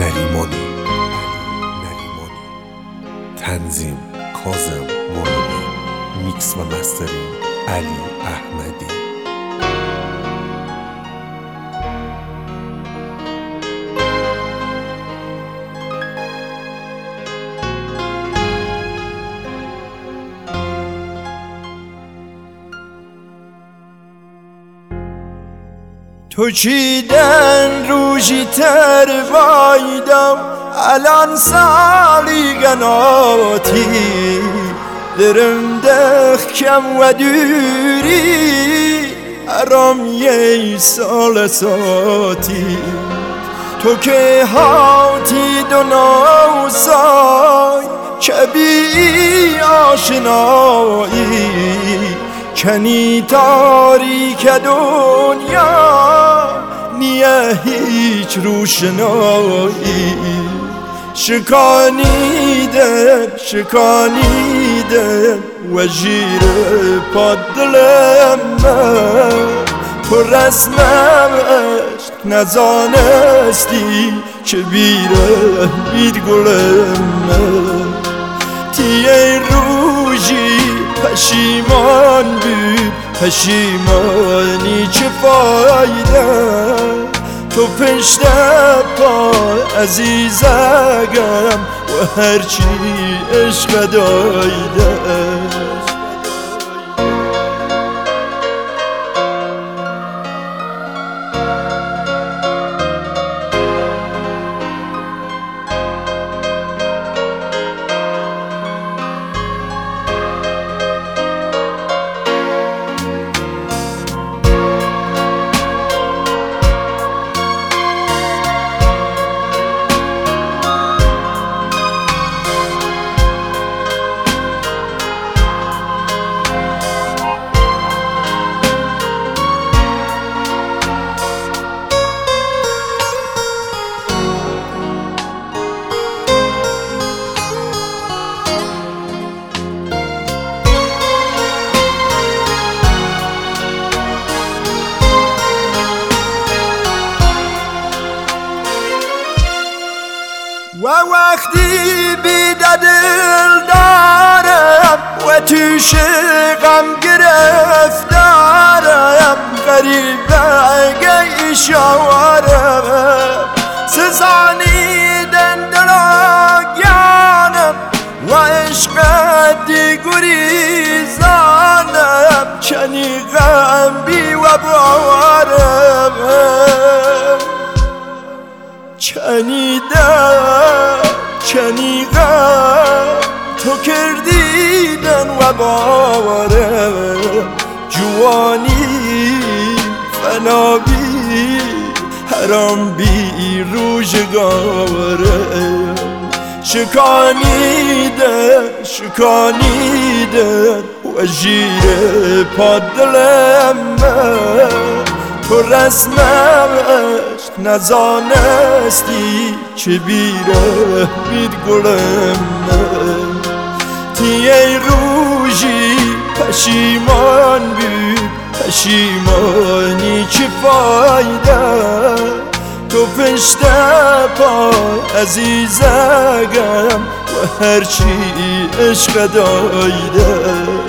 نریمانی. تنظیم کاظم مرادی. میکس و مسترینگ علی احمدی. تو چیدن روشی تر بایدم الان سالی گناتی درم دخ کم و دوری ارام یه سال ساتی تو که هاتی دو سای که بی آشنایی کنی تاریک دنیا نیه هیچ روشنایی شکانیده و جیر پا دلم پر رسمم عشق نزانستی که بیره بید گلم تیه روژی پشیمان بود پشیمانی چه فایده تو پشت پا عزیزگم و هرچی عشق دایده و وقتی بیده دل دارم و توش غم گرفتارم غریبه ایشارم سزانیدن دلاگانم و عشق دیگریزانم چنی غم بی و بارم چنی غم تو کردیدن و بارم جوانی فنا بی حرام بی روزگارم شکانیدن و جیر پا دلم تو رسمم عشق نزانستی چه بیره بید گلم تیه روژی پشیمان بود پشیمانی چه فایده تو پشت پا عزیزگم و هرچی عشق دایده